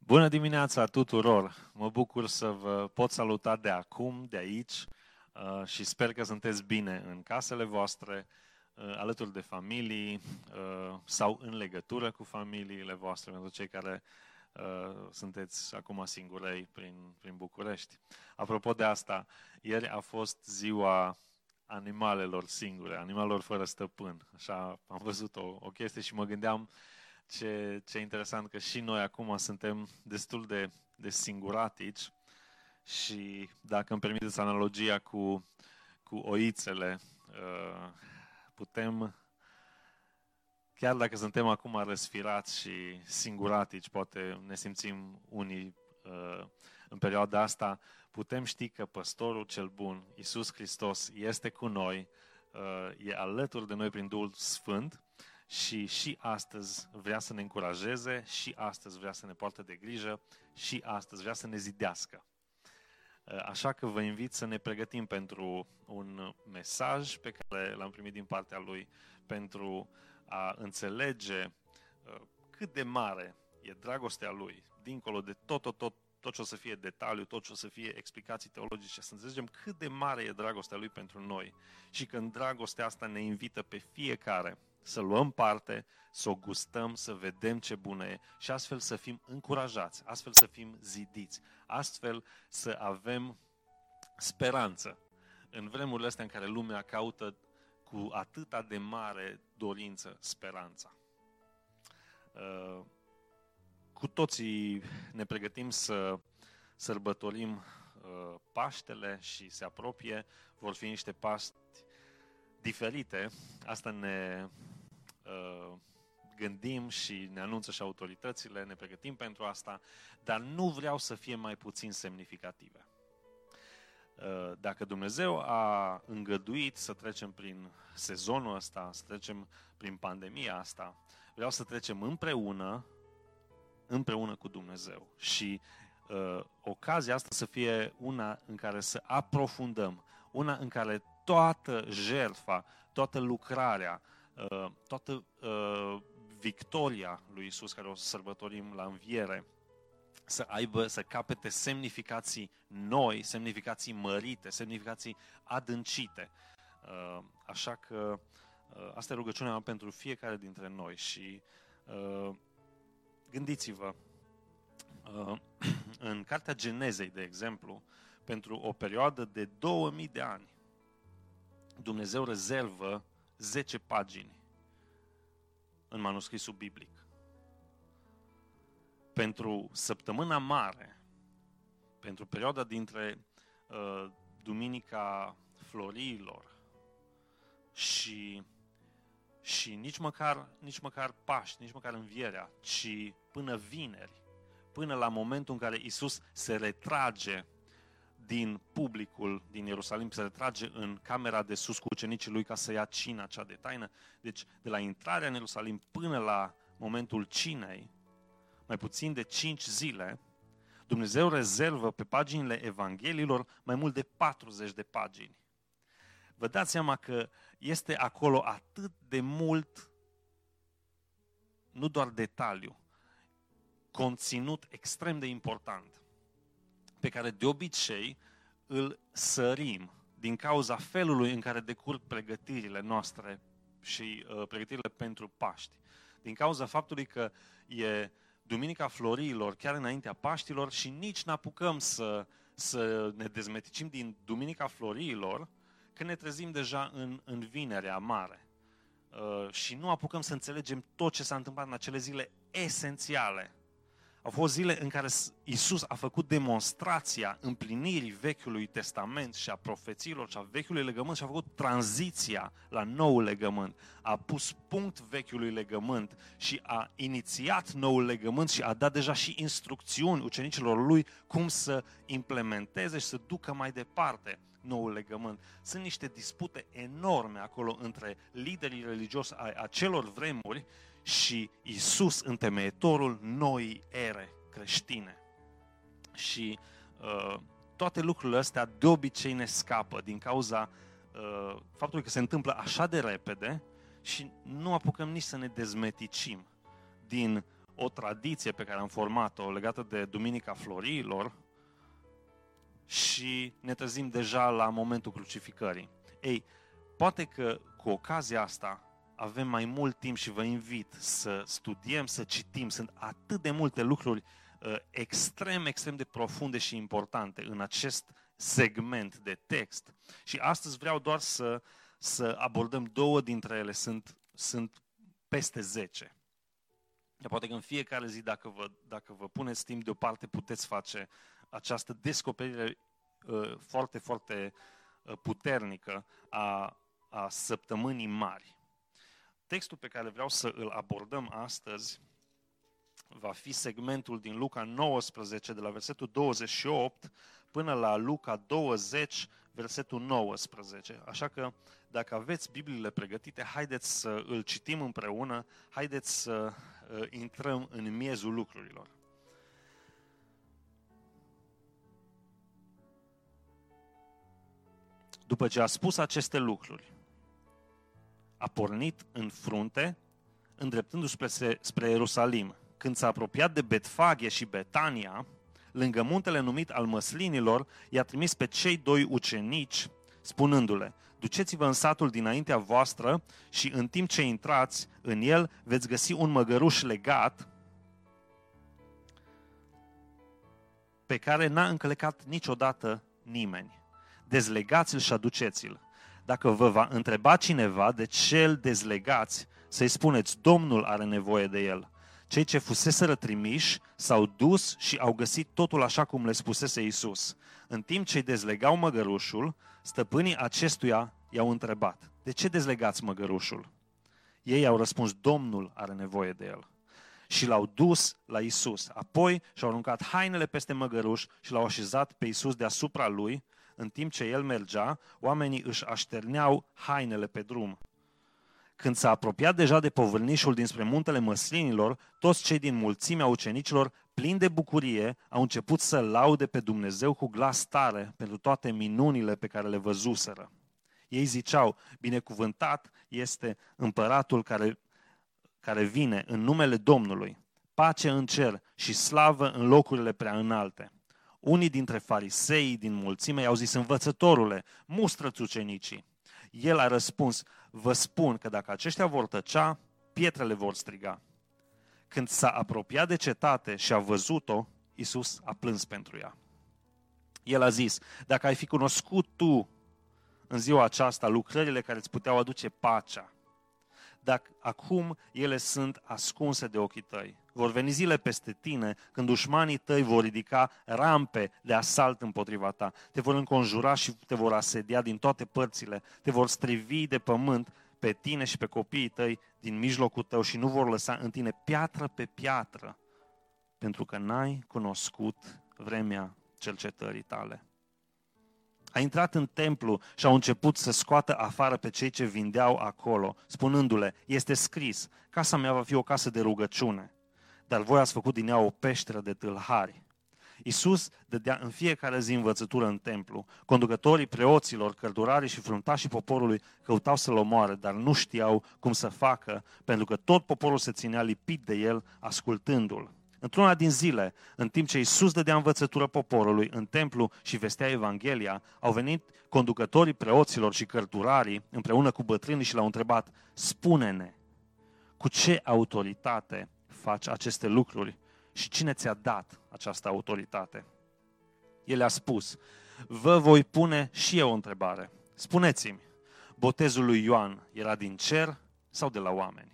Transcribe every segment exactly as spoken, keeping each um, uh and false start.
Bună dimineața tuturor! Mă bucur să vă pot saluta de acum, de aici și sper că sunteți bine în casele voastre, alături de familii sau în legătură cu familiile voastre, pentru cei care sunteți acum singurei prin, prin București. Apropo de asta, ieri a fost ziua animalelor singure, animalelor fără stăpân. Așa am văzut o, o chestie și mă gândeam ce, ce interesant că și noi acum suntem destul de, de singuratici și dacă îmi permiteți analogia cu, cu oițele, putem, chiar dacă suntem acum răsfirați și singuratici, poate ne simțim unii în perioada asta, putem ști că păstorul cel bun, Iisus Hristos, este cu noi, e alături de noi prin Duhul Sfânt și și astăzi vrea să ne încurajeze, și astăzi vrea să ne poartă de grijă, și astăzi vrea să ne zidească. Așa că vă invit să ne pregătim pentru un mesaj pe care l-am primit din partea lui, pentru a înțelege cât de mare e dragostea lui, dincolo de tot, tot, tot, tot ce o să fie detaliu, tot ce o să fie explicații teologice, să înțelegem cât de mare e dragostea lui pentru noi și că în dragostea asta ne invită pe fiecare să luăm parte, să o gustăm, să vedem ce bună e și astfel să fim încurajați, astfel să fim zidiți, astfel să avem speranță în vremurile astea în care lumea caută cu atâta de mare dorință speranța. Cu toții ne pregătim să sărbătorim Paștele și se apropie, vor fi niște Paști diferite, asta ne uh, gândim și ne anunță și autoritățile, ne pregătim pentru asta, dar nu vreau să fie mai puțin semnificative. Uh, dacă Dumnezeu a îngăduit să trecem prin sezonul ăsta, să trecem prin pandemia asta, vreau să trecem împreună, împreună cu Dumnezeu și uh, ocazia asta să fie una în care să aprofundăm, una în care toată jertfa, toată lucrarea, toată victoria lui Iisus care o sărbătorim la înviere, să aibă, să capete semnificații noi, semnificații mărite, semnificații adâncite. Așa că asta e rugăciunea mea pentru fiecare dintre noi și gândiți-vă, în Cartea Genezei, de exemplu, pentru o perioadă de două mii de ani, Dumnezeu rezervă zece pagini în manuscrisul biblic. Pentru săptămâna mare, pentru perioada dintre uh, Duminica Florilor și, și nici, măcar, nici măcar Paști, nici măcar Învierea, ci până vineri, până la momentul în care Iisus se retrage din publicul din Ierusalim, se retrage în camera de sus cu ucenicii lui ca să ia cina cea de taină. Deci, de la intrarea în Ierusalim până la momentul cinei, mai puțin de cinci zile, Dumnezeu rezervă pe paginile Evangheliilor mai mult de patruzeci de pagini. Vă dați seama că este acolo atât de mult, nu doar detaliu, conținut extrem de important, pe care de obicei îl sărim din cauza felului în care decurg pregătirile noastre și uh, pregătirile pentru Paști. Din cauza faptului că e Duminica Florilor chiar înaintea Paștilor și nici n-apucăm să, să ne dezmeticim din Duminica Florilor când ne trezim deja în, în Vinerea Mare. Uh, și nu apucăm să înțelegem tot ce s-a întâmplat în acele zile esențiale. Au fost zile în care Iisus a făcut demonstrația împlinirii Vechiului Testament și a profețiilor și a Vechiului Legământ și a făcut tranziția la Noul Legământ. A pus punct Vechiului Legământ și a inițiat Noul Legământ și a dat deja și instrucțiuni ucenicilor lui cum să implementeze și să ducă mai departe Noul Legământ. Sunt niște dispute enorme acolo între liderii religioși ai acelor vremuri și Iisus, întemeietorul noii ere creștine. Și uh, toate lucrurile astea de obicei ne scapă din cauza uh, faptului că se întâmplă așa de repede și nu apucăm nici să ne dezmeticim din o tradiție pe care am format-o legată de Duminica Florilor și ne trezim deja la momentul crucificării. Ei, poate că cu ocazia asta avem mai mult timp și vă invit să studiem, să citim. Sunt atât de multe lucruri uh, extrem, extrem de profunde și importante în acest segment de text. Și astăzi vreau doar să, să abordăm două dintre ele. Sunt, sunt peste zece. Poate că în fiecare zi, dacă vă, dacă vă puneți timp deoparte, puteți face această descoperire uh, foarte, foarte uh, puternică a, a săptămânii mari. Textul pe care vreau să îl abordăm astăzi va fi segmentul din Luca nouăsprezece, de la versetul douăzeci și opt până la Luca douăzeci, versetul nouăsprezece. Așa că, dacă aveți Bibliile pregătite, haideți să îl citim împreună, haideți să uh, intrăm în miezul lucrurilor. După ce a spus aceste lucruri, a pornit în frunte, îndreptându-se spre, spre Ierusalim. Când s-a apropiat de Betfage și Betania, lângă muntele numit al Măslinilor, i-a trimis pe cei doi ucenici, spunându-le: duceți-vă în satul dinaintea voastră și în timp ce intrați în el, veți găsi un măgăruș legat, pe care n-a încălecat niciodată nimeni. Dezlegați-l și aduceți-l. Dacă vă va întreba cineva de ce îl dezlegați, să-i spuneți: Domnul are nevoie de el. Cei ce fuseseră trimiși s-au dus și au găsit totul așa cum le spusese Iisus. În timp ce îi dezlegau măgărușul, stăpânii acestuia i-au întrebat: de ce dezlegați măgărușul? Ei au răspuns: Domnul are nevoie de el. Și l-au dus la Iisus. Apoi și-au aruncat hainele peste măgăruș și l-au așezat pe Iisus deasupra lui. În timp ce el mergea, oamenii își așterneau hainele pe drum. Când s-a apropiat deja de povârnișul dinspre muntele Măslinilor, toți cei din mulțimea ucenicilor, plini de bucurie, au început să laude pe Dumnezeu cu glas tare pentru toate minunile pe care le văzuseră. Ei ziceau: binecuvântat este împăratul care, care vine în numele Domnului, pace în cer și slavă în locurile prea înalte. Unii dintre fariseii din mulțime i-au zis: învățătorule, mustră-ți ucenicii. El a răspuns: vă spun că dacă aceștia vor tăcea, pietrele vor striga. Când s-a apropiat de cetate și a văzut-o, Iisus a plâns pentru ea. El a zis: dacă ai fi cunoscut tu în ziua aceasta lucrările care îți puteau aduce pacea, dacă acum ele sunt ascunse de ochii tăi. Vor veni zile peste tine când dușmanii tăi vor ridica rampe de asalt împotriva ta. Te vor înconjura și te vor asedia din toate părțile. Te vor strivi de pământ pe tine și pe copiii tăi din mijlocul tău și nu vor lăsa în tine piatră pe piatră, pentru că n-ai cunoscut vremea cercetării tale. A intrat în templu și au început să scoată afară pe cei ce vindeau acolo, spunându-le: este scris, casa mea va fi o casă de rugăciune, dar voi ați făcut din ea o peșteră de tâlhari. Iisus dădea în fiecare zi învățătură în templu. Conducătorii preoților, cărturarii și fruntașii poporului căutau să-l omoare, dar nu știau cum să facă, pentru că tot poporul se ținea lipit de el, ascultându-l. Într-una din zile, în timp ce Iisus dădea învățătură poporului în templu și vestea Evanghelia, au venit conducătorii preoților și cărturarii împreună cu bătrânii și l-au întrebat: spune-ne, cu ce autoritate faci aceste lucruri și cine ți-a dat această autoritate? El a spus: vă voi pune și eu o întrebare. Spuneți-mi, botezul lui Ioan era din cer sau de la oameni?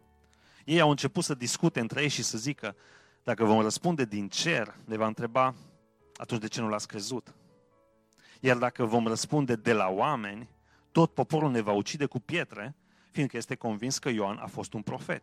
Ei au început să discute între ei și să zică: dacă vom răspunde din cer, ne va întreba: atunci de ce nu l-ați crezut? Iar dacă vom răspunde de la oameni, tot poporul ne va ucide cu pietre, fiindcă este convins că Ioan a fost un profet.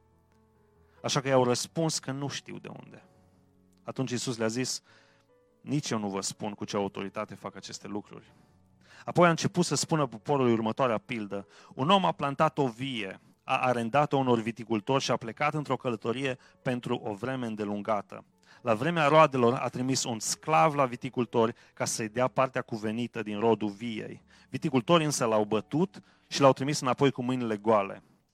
Așa că i-au răspuns că nu știu de unde. Atunci Iisus le-a zis: nici eu nu vă spun cu ce autoritate fac aceste lucruri. Apoi a început să spună poporului următoarea pildă: un om a plantat o vie, a arendat-o unor viticultori și a plecat într-o călătorie pentru o vreme îndelungată. La vremea roadelor a trimis un sclav la viticultori ca să-i dea partea cuvenită din rodul viei. Viticultorii însă l-au bătut și l-au trimis înapoi cu mâinile goale.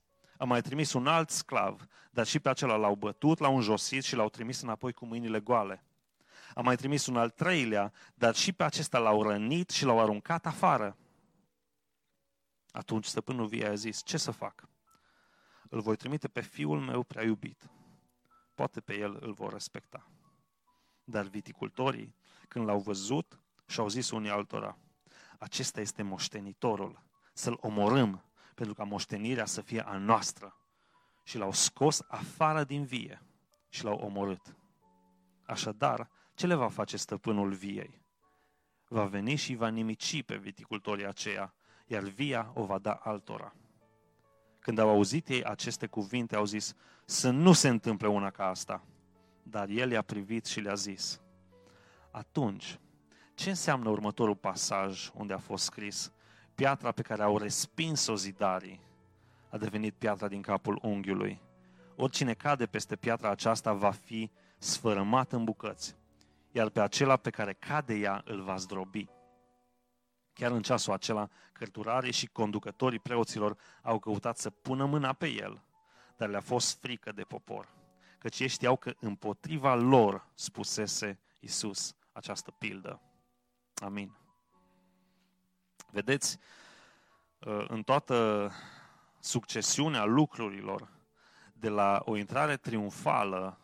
A mai trimis un alt sclav, dar și pe acela l-au bătut, l-au înjosit și l-au trimis înapoi cu mâinile goale. A mai trimis un al treilea, dar și pe acesta l-au rănit și l-au aruncat afară. Atunci stăpânul viei a zis, ce să fac? Îl voi trimite pe fiul meu prea iubit. Poate pe el îl vor respecta. Dar viticultorii, când l-au văzut, și-au zis unii altora, acesta este moștenitorul, să-l omorâm, pentru ca moștenirea să fie a noastră. Și l-au scos afară din vie și l-au omorât. Așadar, ce le va face stăpânul viei? Va veni și va nimici pe viticultorii aceia, iar via o va da altora. Când au auzit ei aceste cuvinte, au zis, să nu se întâmple una ca asta. Dar el i-a privit și le-a zis, atunci, ce înseamnă următorul pasaj unde a fost scris, piatra pe care au respins-o zidarii a devenit piatra din capul unghiului. Oricine cade peste piatra aceasta va fi sfărâmat în bucăți, iar pe acela pe care cade ea îl va zdrobi. Chiar în ceasul acela, cărturarii și conducătorii preoților au căutat să pună mâna pe el, dar le-a fost frică de popor, căci ei știau că împotriva lor spusese Iisus această pildă. Amin. Vedeți, în toată succesiunea lucrurilor, de la o intrare triumfală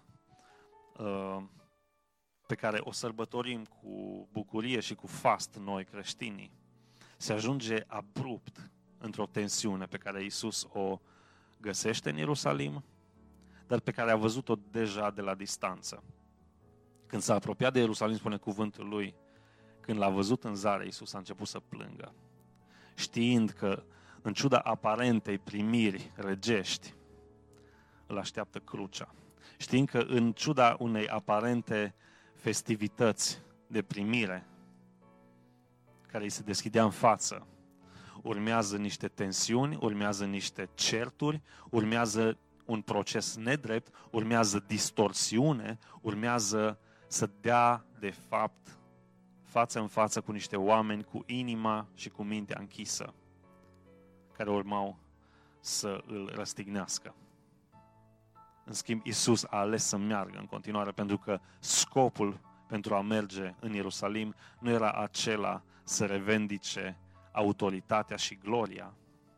pe care o sărbătorim cu bucurie și cu fast noi creștinii, se ajunge abrupt într-o tensiune pe care Iisus o găsește în Ierusalim, dar pe care a văzut-o deja de la distanță. Când s-a apropiat de Ierusalim, spune cuvântul lui, când l-a văzut în zare, Iisus a început să plângă, știind că, în ciuda aparentei primiri regești, îl așteaptă crucea. Știind că, în ciuda unei aparente festivități de primire care îi se deschidea în față, urmează niște tensiuni, urmează niște certuri, urmează un proces nedrept, urmează distorsiune, urmează să dea, de fapt, față în față cu niște oameni cu inima și cu mintea închisă, care urmau să îl răstignească. În schimb, Iisus a ales să meargă în continuare, pentru că scopul pentru a merge în Ierusalim nu era acela să revendice autoritatea și gloria,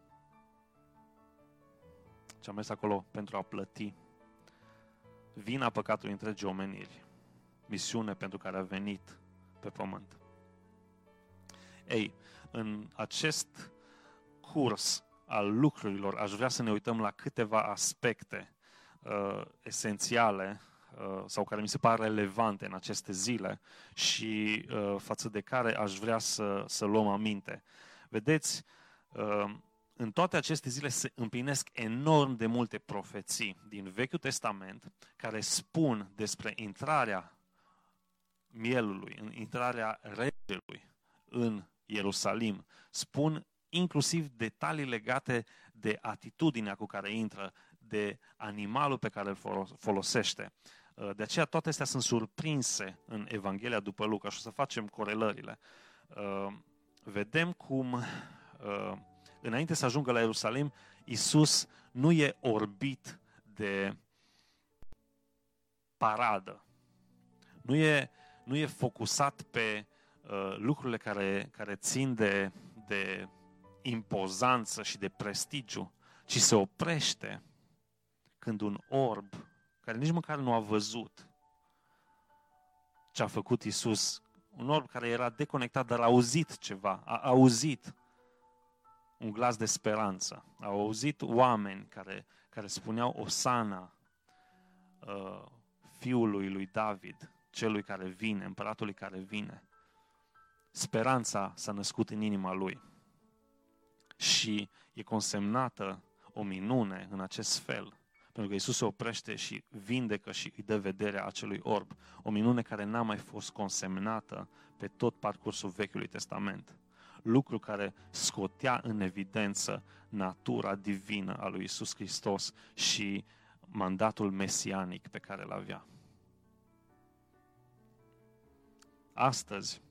ci a mers acolo pentru a plăti vina păcatului întregii omeniri, misiune pentru care a venit pe pământ. Ei, în acest curs al lucrurilor aș vrea să ne uităm la câteva aspecte uh, esențiale uh, sau care mi se par relevante în aceste zile și uh, față de care aș vrea să, să luăm aminte. Vedeți, uh, în toate aceste zile se împlinesc enorm de multe profeții din Vechiul Testament care spun despre intrarea mielului, în intrarea regelui în Ierusalim. Spun inclusiv detalii legate de atitudinea cu care intră, de animalul pe care îl folosește. De aceea toate astea sunt surprinse în Evanghelia după Luca și o să facem corelările. Vedem cum, înainte să ajungă la Ierusalim, Iisus nu e orbit de paradă. Nu e, nu e focusat pe uh, lucrurile care, care țin de, de impozanță și de prestigiu, ci se oprește când un orb, care nici măcar nu a văzut ce a făcut Iisus, un orb care era deconectat, dar a auzit ceva, a auzit un glas de speranță, a auzit oameni care, care spuneau Osana, uh, fiului lui David, celui care vine, împăratului care vine. Speranța s-a născut în inima lui și e consemnată o minune în acest fel, pentru că Iisus se oprește și vindecă și îi dă vederea acelui orb. O minune care n-a mai fost consemnată pe tot parcursul Vechiului Testament. Lucru care scotea în evidență natura divină a lui Iisus Hristos și mandatul mesianic pe care îl avea. Astăzi,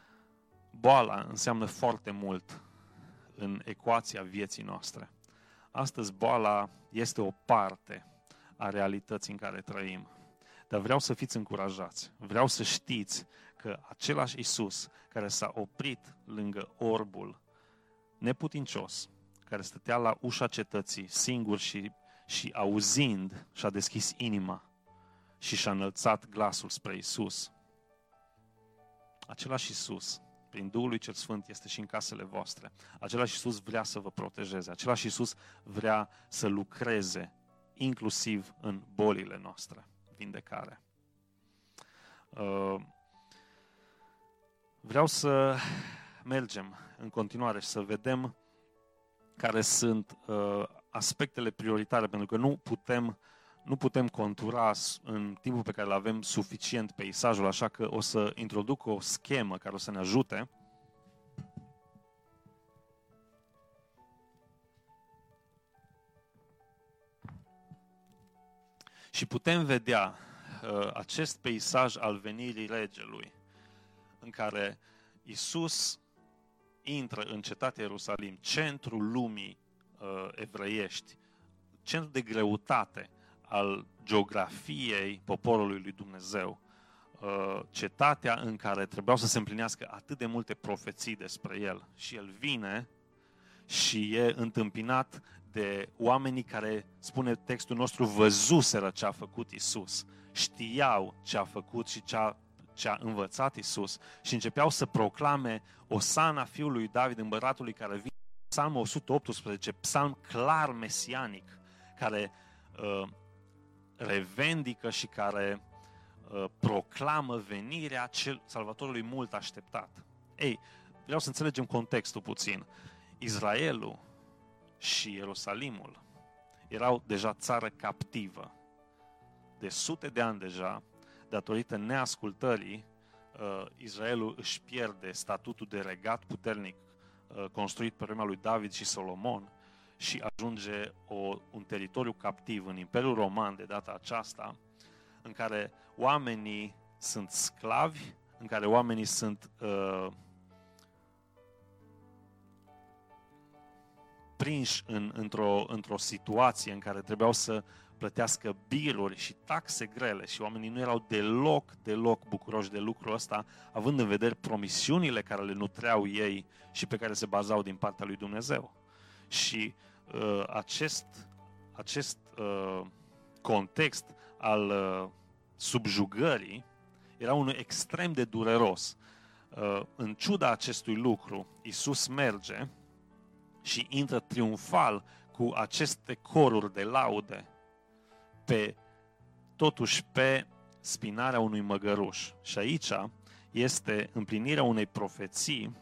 boala înseamnă foarte mult în ecuația vieții noastre. astăzi boala este o parte a realității în care trăim. Dar vreau să fiți încurajați. Vreau să știți că același Iisus care s-a oprit lângă orbul neputincios, care stătea la ușa cetății singur și, și auzind, și-a deschis inima și și-a înălțat glasul spre Iisus. Același Iisus, prin Duhul lui Cel Sfânt, este și în casele voastre. Același Iisus vrea să vă protejeze. Același Iisus vrea să lucreze inclusiv în bolile noastre. Vindecare. Vreau să mergem în continuare și să vedem care sunt aspectele prioritare, pentru că nu putem, nu putem contura în timpul pe care îl avem suficient peisajul, așa că o să introduc o schemă care o să ne ajute. Și putem vedea uh, acest peisaj al venirii regelui, în care Iisus intră în cetatea Ierusalim, centrul lumii uh, evreiești, centrul de greutate al geografiei poporului lui Dumnezeu, uh, cetatea în care trebuiau să se împlinească atât de multe profeții despre el. Și el vine și e întâmpinat de oamenii care, spune textul nostru, văzuseră ce a făcut Iisus, știau ce a făcut și ce a, ce a învățat Iisus și începeau să proclame Osana fiului David, împăratului care vine. Psalmul o sută optsprezece, psalm clar mesianic, care uh, revendică și care uh, proclamă venirea cel, Salvatorului mult așteptat. Ei, vreau să înțelegem contextul puțin. Israelul și Ierusalimul erau deja țară captivă. De sute de ani deja, datorită neascultării, uh, Israelul își pierde statutul de regat puternic uh, construit pe vremea lui David și Solomon și ajunge o, un teritoriu captiv în Imperiul Roman de data aceasta, în care oamenii sunt sclavi, în care oamenii sunt uh, prinși în, într-o, într-o situație în care trebuiau să plătească biruri și taxe grele și oamenii nu erau deloc, deloc bucuroși de lucrul ăsta, având în vedere promisiunile care le nutreau ei și pe care se bazau din partea lui Dumnezeu. Și uh, acest, acest uh, context al uh, subjugării era unul extrem de dureros. Uh, în ciuda acestui lucru, Iisus merge și intră triumfal cu aceste coruri de laude pe, totuși pe spinarea unui măgăruș. Și aici este împlinirea unei profeții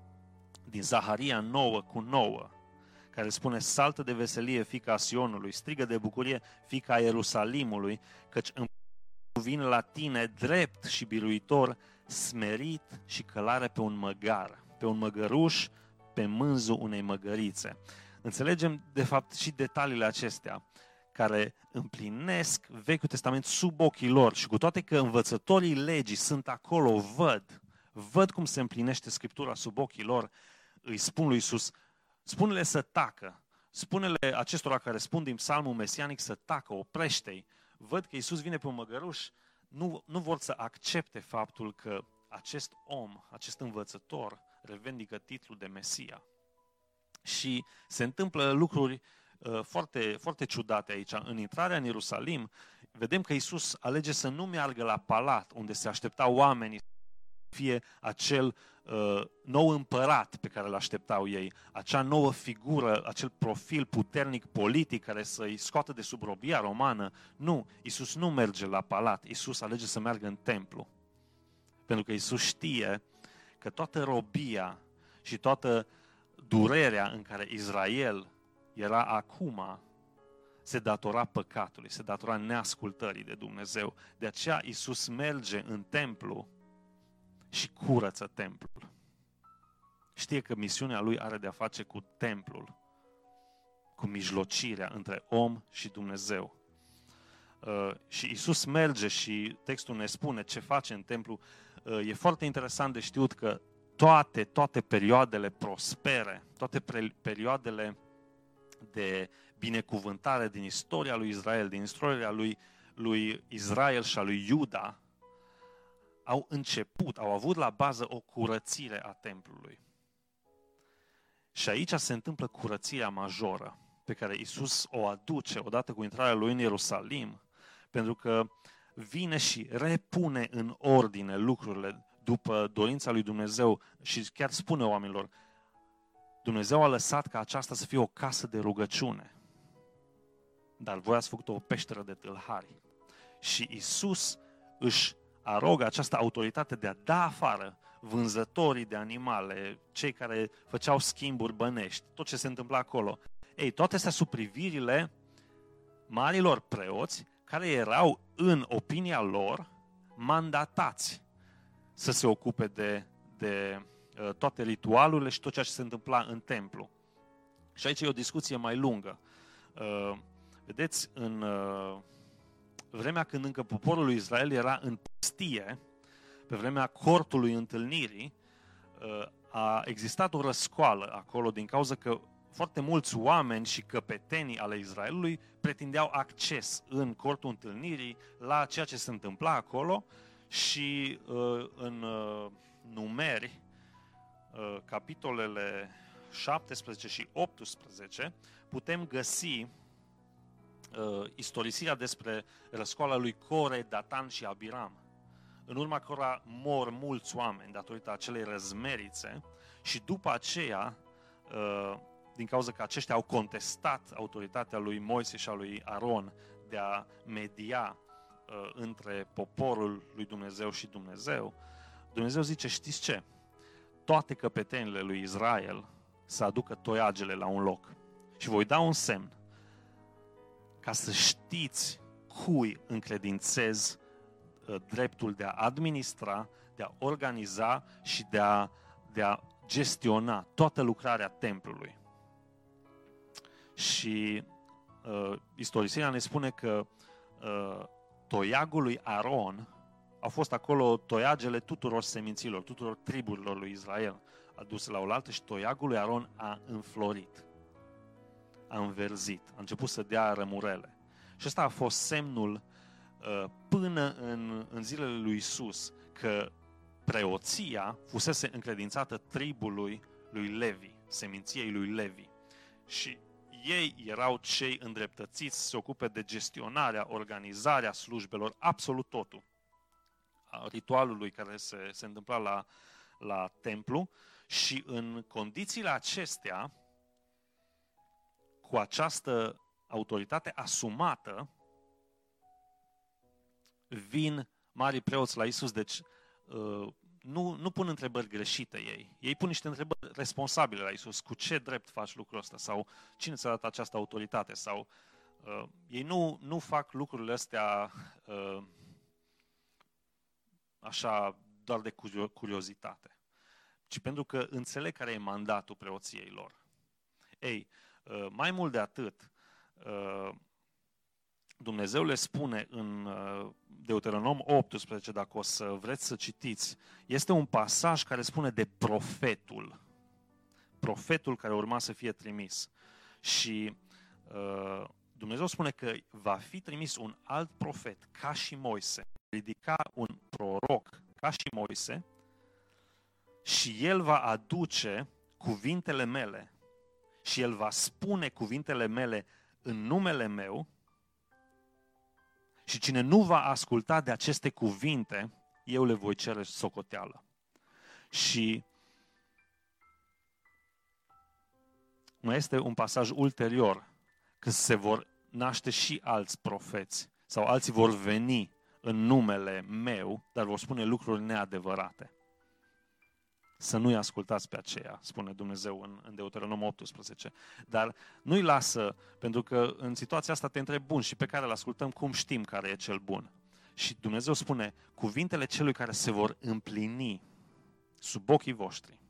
din Zaharia nouă cu nouă, care spune: saltă de veselie, fiica Sionului, strigă de bucurie, fiica Ierusalimului, căci vine la tine drept și biruitor, smerit și călare pe un măgar, pe un măgăruș, pe mânzul unei măgărițe. Înțelegem, de fapt, și detaliile acestea, care împlinesc Vechiul Testament sub ochii lor și cu toate că învățătorii legii sunt acolo, văd, văd cum se împlinește Scriptura sub ochii lor, îi spun lui Iisus: spune-le să tacă, spune-le acestora care spun din psalmul mesianic să tacă, oprește-i. Văd că Iisus vine pe un măgăruș, nu, nu vor să accepte faptul că acest om, acest învățător, revendică titlul de Mesia. Și se întâmplă lucruri uh, foarte, foarte ciudate aici. În intrarea în Ierusalim, vedem că Iisus alege să nu meargă la palat, unde se așteptau oamenii să fie acel uh, nou împărat pe care îl așteptau ei, acea nouă figură, acel profil puternic politic care să-i scoată de sub robia romană. Nu, Iisus nu merge la palat, Iisus alege să meargă în templu. Pentru că Iisus știe că toată robia și toată durerea în care Israel era acum se datora păcatului, se datora neascultării de Dumnezeu. De aceea Iisus merge în templu și curăță templul. Știe că misiunea lui are de-a face cu templul, cu mijlocirea între om și Dumnezeu. Uh, și Iisus merge și textul ne spune ce face în templu. Uh, e foarte interesant de știut că toate, toate perioadele prospere, toate pre- perioadele de binecuvântare din istoria lui Israel, din istoria lui, lui Israel și a lui Iuda, au început, au avut la bază o curățire a templului. Și aici se întâmplă curățirea majoră pe care Iisus o aduce odată cu intrarea lui în Ierusalim, pentru că vine și repune în ordine lucrurile după dorința lui Dumnezeu și chiar spune oamenilor, Dumnezeu a lăsat ca aceasta să fie o casă de rugăciune, dar voi ați făcut o peșteră de tâlhari. Și Iisus își arogă această autoritate de a da afară vânzătorii de animale, cei care făceau schimburi bănești, tot ce se întâmpla acolo. Ei, toate astea sub privirile marilor preoți care erau, în opinia lor, mandatați să se ocupe de, de uh, toate ritualurile și tot ceea ce se întâmpla în templu. Și aici e o discuție mai lungă. Uh, vedeți, în uh, vremea când încă poporul lui Israel era în pustie, pe vremea cortului întâlnirii, a existat o răscoală acolo din cauza că foarte mulți oameni și căpetenii ale Israelului pretindeau acces în cortul întâlnirii la ceea ce se întâmpla acolo și în Numeri, capitolele șaptesprezece și optsprezece, putem găsi istorisirea despre răscoala lui Core, Datan și Abiram, în urma cărora mor mulți oameni datorită acelei răzmerițe și după aceea, din cauza că aceștia au contestat autoritatea lui Moise și a lui Aron de a media între poporul lui Dumnezeu și Dumnezeu, Dumnezeu zice, știți ce? Toate căpetenile lui Israel să aducă toiagele la un loc și voi da un semn ca să știți cui încredințez dreptul de a administra, de a organiza și de a, de a gestiona toată lucrarea templului. Și uh, istorisirea ne spune că uh, toiagul lui Aron au fost acolo toiagele tuturor seminților, tuturor triburilor lui Israel aduse la oaltă și toiagul lui Aron a înflorit, a înverzit, a început să dea rămurele. Și ăsta a fost semnul până în, în zilele lui Iisus, că preoția fusese încredințată tribului lui Levi, seminției lui Levi. Și ei erau cei îndreptățiți să se ocupe de gestionarea, organizarea slujbelor, absolut totul. A ritualului care se, se întâmpla la, la templu și în condițiile acestea, cu această autoritate asumată, vin marii preoți la Iisus, deci uh, nu, nu pun întrebări greșite ei. Ei pun niște întrebări responsabile la Iisus. Cu ce drept faci lucrul ăsta? Sau cine ți-a dat această autoritate? Sau uh, ei nu, nu fac lucrurile astea uh, așa doar de curiozitate, ci pentru că înțeleg care e mandatul preoției lor. Ei, uh, mai mult de atât, uh, Dumnezeu le spune în Deuteronom optsprezece, dacă o să vreți să citiți, este un pasaj care spune de profetul. Profetul care urma să fie trimis. Și uh, Dumnezeu spune că va fi trimis un alt profet, ca și Moise, ridica un proroc, ca și Moise, și el va aduce cuvintele mele și el va spune cuvintele mele în numele meu. Și cine nu va asculta de aceste cuvinte, eu le voi cere socoteală. Și mai este un pasaj ulterior, că se vor naște și alți profeți, sau alții vor veni în numele meu, dar vor spune lucruri neadevărate. Să nu-i ascultați pe aceea, spune Dumnezeu în, în Deuteronom optsprezece. Dar nu-i lasă, pentru că în situația asta te întrebi, bun, și pe care îl ascultăm, cum știm care e cel bun? Și Dumnezeu spune, cuvintele celui care se vor împlini sub ochii voștri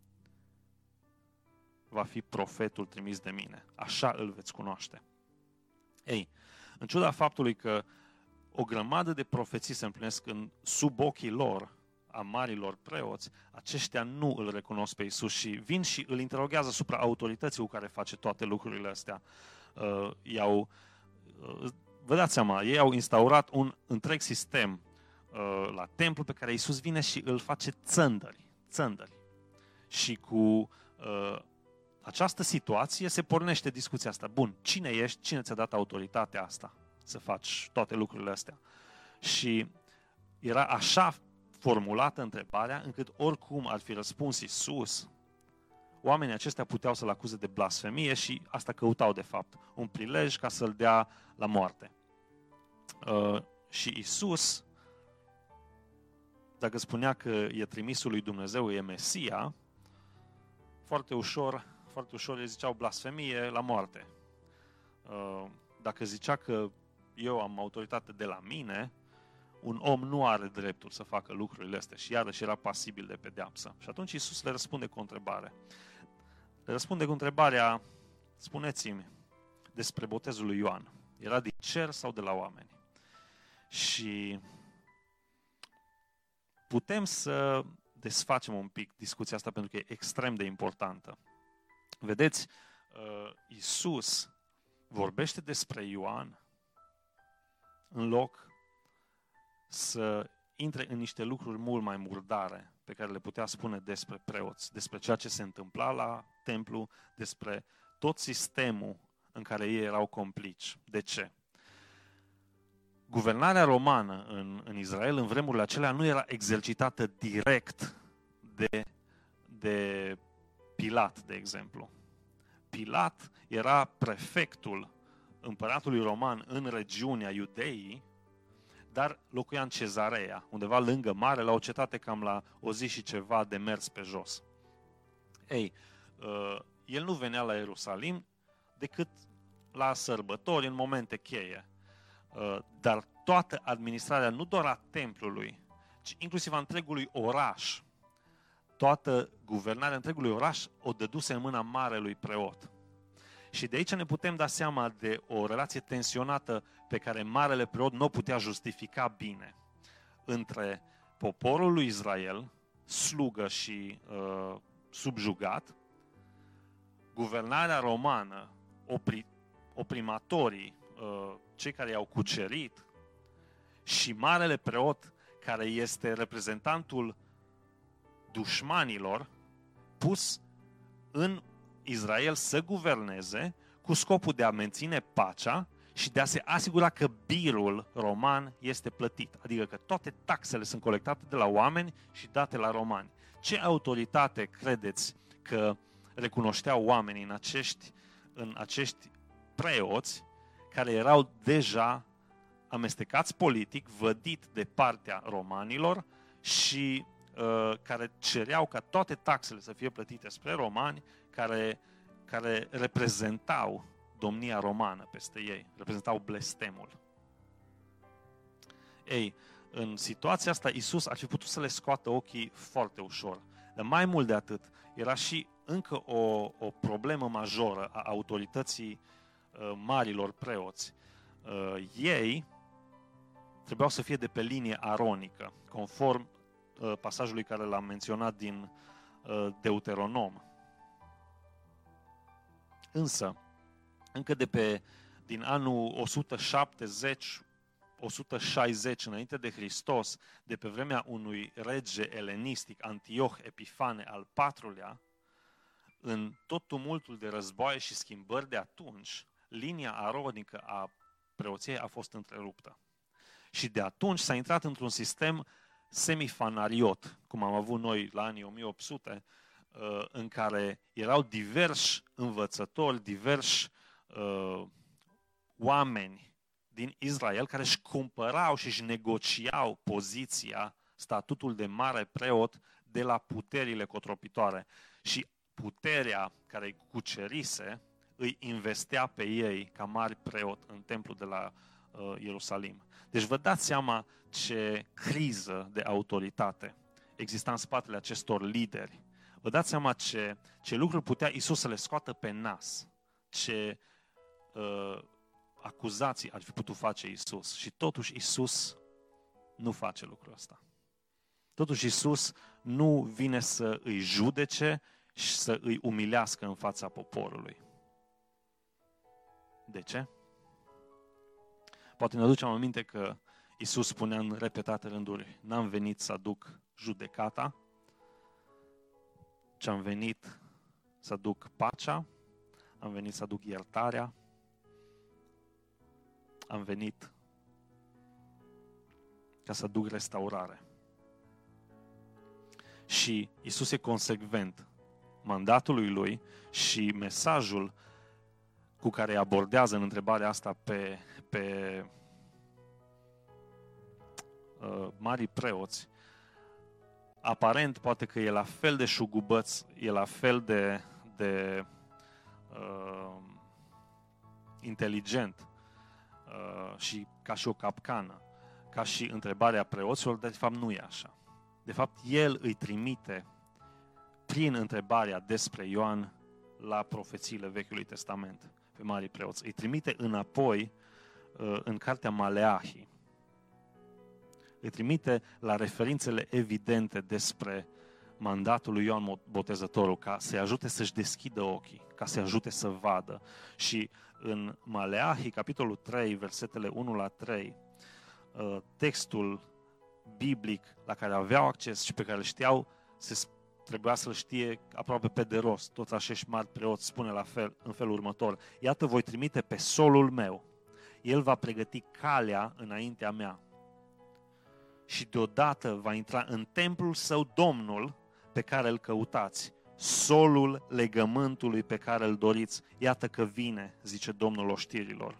va fi profetul trimis de mine. Așa îl veți cunoaște. Ei, în ciuda faptului că o grămadă de profeții se împlinesc în, sub ochii lor, a marilor preoți, aceștia nu îl recunosc pe Iisus și vin și îl interoghează asupra autorității cu care face toate lucrurile astea. Uh, i-au, uh, vă dați seama, ei au instaurat un întreg sistem uh, la templu pe care Iisus vine și îl face țândări, țândări. Și cu uh, această situație se pornește discuția asta. Bun, cine ești? Cine ți-a dat autoritatea asta să faci toate lucrurile astea? Și era așa formulată întrebarea, încât oricum ar fi răspuns Iisus, oamenii aceștia puteau să-l acuze de blasfemie și asta căutau de fapt, un prilej ca să-l dea la moarte. Uh, și Iisus, dacă spunea că e trimisul lui Dumnezeu, e Mesia, foarte ușor, foarte ușor îi ziceau blasfemie la moarte. Uh, dacă zicea că eu am autoritate de la mine, un om nu are dreptul să facă lucrurile astea și iarăși era pasibil de pedeapsă. Și atunci Iisus le răspunde cu o întrebare. Le răspunde cu întrebarea, spuneți-mi despre botezul lui Ioan. Era din cer sau de la oameni? Și putem să desfacem un pic discuția asta pentru că e extrem de importantă. Vedeți, Iisus vorbește despre Ioan în loc să intre în niște lucruri mult mai murdare pe care le putea spune despre preoți, despre ceea ce se întâmpla la templu, despre tot sistemul în care ei erau complici. De ce? Guvernarea romană în, în Israel în vremurile acelea nu era exercitată direct de, de Pilat, de exemplu. Pilat era prefectul împăratului roman în regiunea Iudeii, dar locuia în Cezarea, undeva lângă mare, la o cetate cam la o zi și ceva de mers pe jos. Ei, el nu venea la Ierusalim decât la sărbători, în momente cheie. Dar toată administrarea, nu doar a templului, ci inclusiv a întregului oraș, toată guvernarea întregului oraș o dăduse în mâna marelui preot. Și de aici ne putem da seama de o relație tensionată pe care marele preot nu o putea justifica bine între poporul lui Israel, slugă și uh, subjugat, guvernarea romană, opri, oprimatorii, uh, cei care i-au cucerit și marele preot care este reprezentantul dușmanilor pus în Israel să guverneze cu scopul de a menține pacea și de a se asigura că birul roman este plătit. Adică că toate taxele sunt colectate de la oameni și date la romani. Ce autoritate credeți că recunoșteau oamenii în acești, în acești preoți care erau deja amestecați politic, vădit de partea romanilor și uh, care cereau ca toate taxele să fie plătite spre romani, care, care reprezentau domnia romană peste ei, reprezentau blestemul. Ei, în situația asta, Iisus ar fi putut să le scoată ochii foarte ușor. Dar mai mult de atât, era și încă o, o problemă majoră a autorității uh, marilor preoți. Uh, ei trebuiau să fie de pe linie aronică, conform uh, pasajului care l-am menționat din uh, Deuteronom. Însă, încă de pe, din anul o sută șaptezeci o sută șaizeci înainte de Hristos, de pe vremea unui rege elenistic, Antioch Epifane al patrulea, în tot tumultul de războaie și schimbări de atunci, linia aronică a preoției a fost întreruptă. Și de atunci s-a intrat într-un sistem semifanariot, cum am avut noi la anii o mie opt sute, în care erau diversi învățători, diversi uh, oameni din Israel care își cumpărau și își negociau poziția, statutul de mare preot de la puterile cotropitoare. Și puterea care îi cucerise îi investea pe ei ca mari preot în templul de la uh, Ierusalim. Deci vă dați seama ce criză de autoritate exista în spatele acestor lideri. Vă dați seama ce, ce lucruri putea Iisus să le scoată pe nas, ce uh, acuzații ar fi putut face Iisus. Și totuși Iisus nu face lucrul ăsta. Totuși Iisus nu vine să îi judece și să îi umilească în fața poporului. De ce? Poate ne aducem aminte că Iisus spunea în repetate rânduri: n-am venit să aduc judecata, ci am venit să aduc pacea, am venit să aduc iertarea, am venit ca să aduc restaurare. Și Iisus e consecvent. Mandatului lui și mesajul cu care abordează în întrebarea asta pe, pe uh, marii preoți, aparent poate că e la fel de șugubăț, e la fel de, de uh, inteligent uh, și ca și o capcană, ca și întrebarea preoților, dar de fapt nu e așa. De fapt, el îi trimite prin întrebarea despre Ioan la profețiile Vechiului Testament, pe marii preoți. Îi trimite înapoi uh, în cartea Maleahi. Îi trimite la referințele evidente despre mandatul lui Ioan Botezătorul, ca să-i ajute să-și deschidă ochii, ca să-i ajute să vadă. Și în Maleahi, capitolul trei, versetele unu la trei, uh, textul biblic la care aveau acces și pe care îl știau, se trebuia să-l știe aproape pe de rost. Toți acești mari preoți spune la fel, în felul următor: iată, voi trimite pe solul meu, el va pregăti calea înaintea mea și deodată va intra în templul său Domnul pe care îl căutați, solul legământului pe care îl doriți. Iată că vine, zice Domnul oștirilor.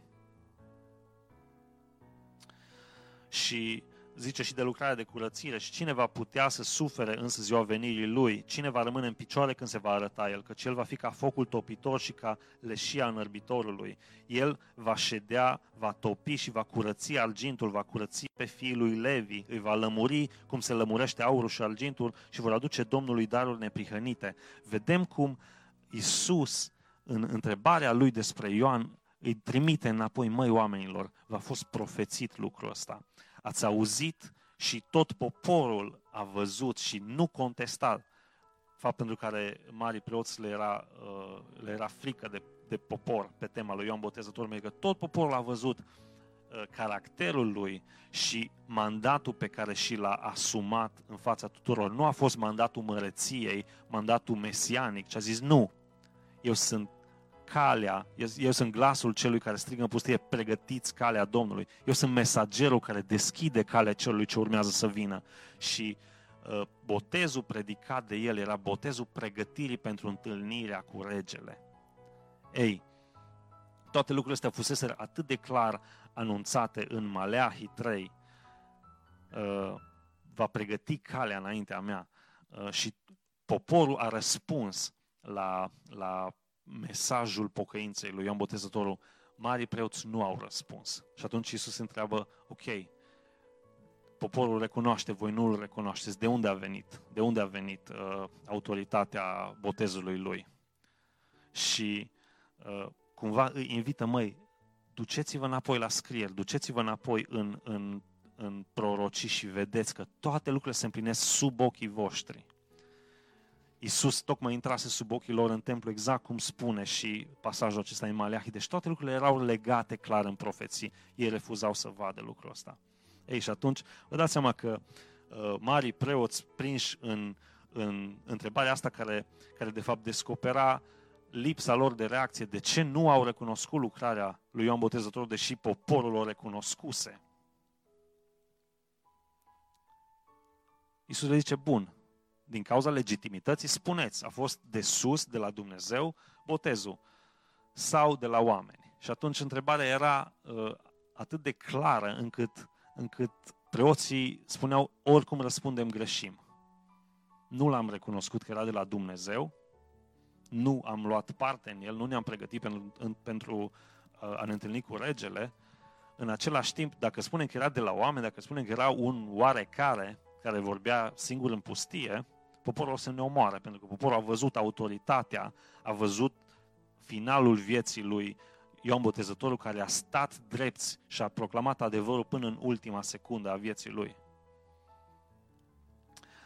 Și zice și de lucrarea de curățire: și cine va putea să sufere însă ziua venirii lui? Cine va rămâne în picioare când se va arăta el? Căci el va fi ca focul topitor și ca leșia înărbitorului. El va ședea, va topi și va curăți argintul, va curăți pe fiii lui Levi, îi va lămuri cum se lămurește aurul și argintul și vor aduce Domnului daruri neprihănite. Vedem cum Iisus, în întrebarea lui despre Ioan, îi trimite înapoi: măi, oamenilor, v-a fost profețit lucrul ăsta. Ați auzit și tot poporul a văzut și nu contesta, fapt pentru care marii preoți le era, uh, le era frică de, de popor pe tema lui Ioan Botezătorul, pentru că tot poporul a văzut uh, caracterul lui și mandatul pe care și l-a asumat în fața tuturor. Nu a fost mandatul măreției, mandatul mesianic, ci a zis: nu, eu sunt calea, eu, eu sunt glasul celui care strigă în pustie: pregătiți calea Domnului. Eu sunt mesagerul care deschide calea celui ce urmează să vină. Și uh, botezul predicat de el era botezul pregătirii pentru întâlnirea cu regele. Ei, toate lucrurile astea fusese atât de clar anunțate în Maleahi trei, uh, va pregăti calea înaintea mea, uh, și poporul a răspuns la, la mesajul pocăinței lui Ioan Botezătorul. Marii preoți nu au răspuns. Și atunci Iisus întreabă: ok, poporul recunoaște, voi nu îl recunoașteți. De unde a venit? De unde a venit uh, autoritatea botezului lui? Și uh, cumva îi invită: măi, duceți-vă înapoi la scrieri, duceți-vă înapoi în, în, în prorocii și vedeți că toate lucrurile se împlinesc sub ochii voștri. Iisus tocmai intrase sub ochii lor în templu, exact cum spune și pasajul acesta în Maleahi. Deci toate lucrurile erau legate clar în profeții. Ei refuzau să vadă lucrul ăsta. Ei, și atunci vă dați seama că uh, marii preoți prinși în, în întrebarea asta care, care de fapt descopera lipsa lor de reacție, de ce nu au recunoscut lucrarea lui Ioan Botezătorul, deși poporul o recunoscuse. Iisus le zice: bun, din cauza legitimității, spuneți, a fost de sus, de la Dumnezeu, botezul, sau de la oameni? Și atunci întrebarea era uh, atât de clară încât, încât preoții spuneau: oricum răspundem, greșim. Nu l-am recunoscut că era de la Dumnezeu, nu am luat parte în el, nu ne-am pregătit pentru, în, pentru uh, a ne întâlni cu regele. În același timp, dacă spunem că era de la oameni, dacă spunem că era un oarecare care vorbea singur în pustie, poporul o să ne omoare, pentru că poporul a văzut autoritatea, a văzut finalul vieții lui Ioan Botezătorul, care a stat drept și a proclamat adevărul până în ultima secundă a vieții lui.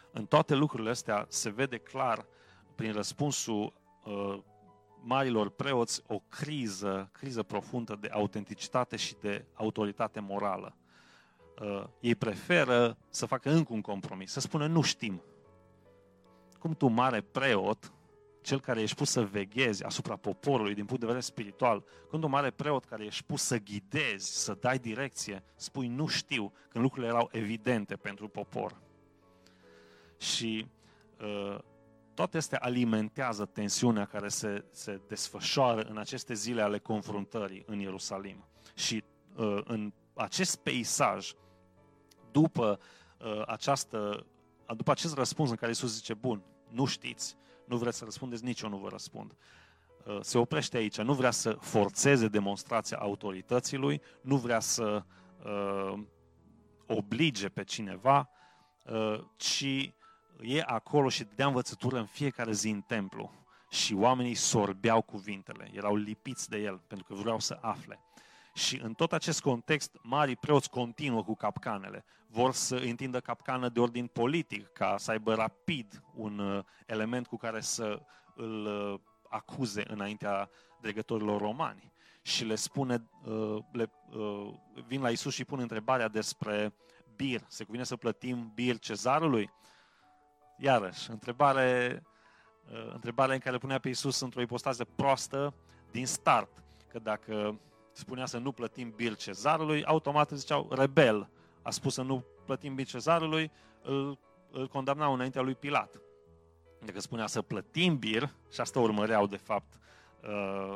în toate lucrurile astea se vede clar, prin răspunsul uh, marilor preoți, o criză, criză profundă de autenticitate și de autoritate morală. Uh, ei preferă să facă încă un compromis, să spună nu știm. Cum tu, mare preot, cel care ești pus să veghezi asupra poporului din punct de vedere spiritual, când un mare preot care ești pus să ghidezi, să dai direcție, spui nu știu, când lucrurile erau evidente pentru popor. Și uh, toate astea alimentează tensiunea care se, se desfășoară în aceste zile ale confruntării în Ierusalim. Și uh, în acest peisaj, după, uh, această, după acest răspuns în care Iisus zice, bun, nu știți, nu vreți să răspundeți, nici eu nu vă răspund. Se oprește aici, nu vrea să forțeze demonstrația autorității lui, nu vrea să uh, oblige pe cineva, uh, ci e acolo și dea învățătură în fiecare zi în templu. Și oamenii sorbeau cuvintele, erau lipiți de el, pentru că vreau să afle. Și în tot acest context, marii preoți continuă cu capcanele. Vor să întindă capcană de ordin politic, ca să aibă rapid un uh, element cu care să îl uh, acuze înaintea dregătorilor romani. Și le spune, uh, le, uh, vin la Iisus și pun întrebarea despre bir. Se cuvine să plătim bir cezarului? Iarăși, întrebare, uh, întrebare în care punea pe Iisus într-o ipostază proastă din start. Că dacă spunea să nu plătim bir cezarului, automat ziceau rebel. A spus să nu plătim bir cezarului, îl, îl condamnau înaintea lui Pilat. Dacă spunea să plătim bir, și asta urmăreau de fapt uh,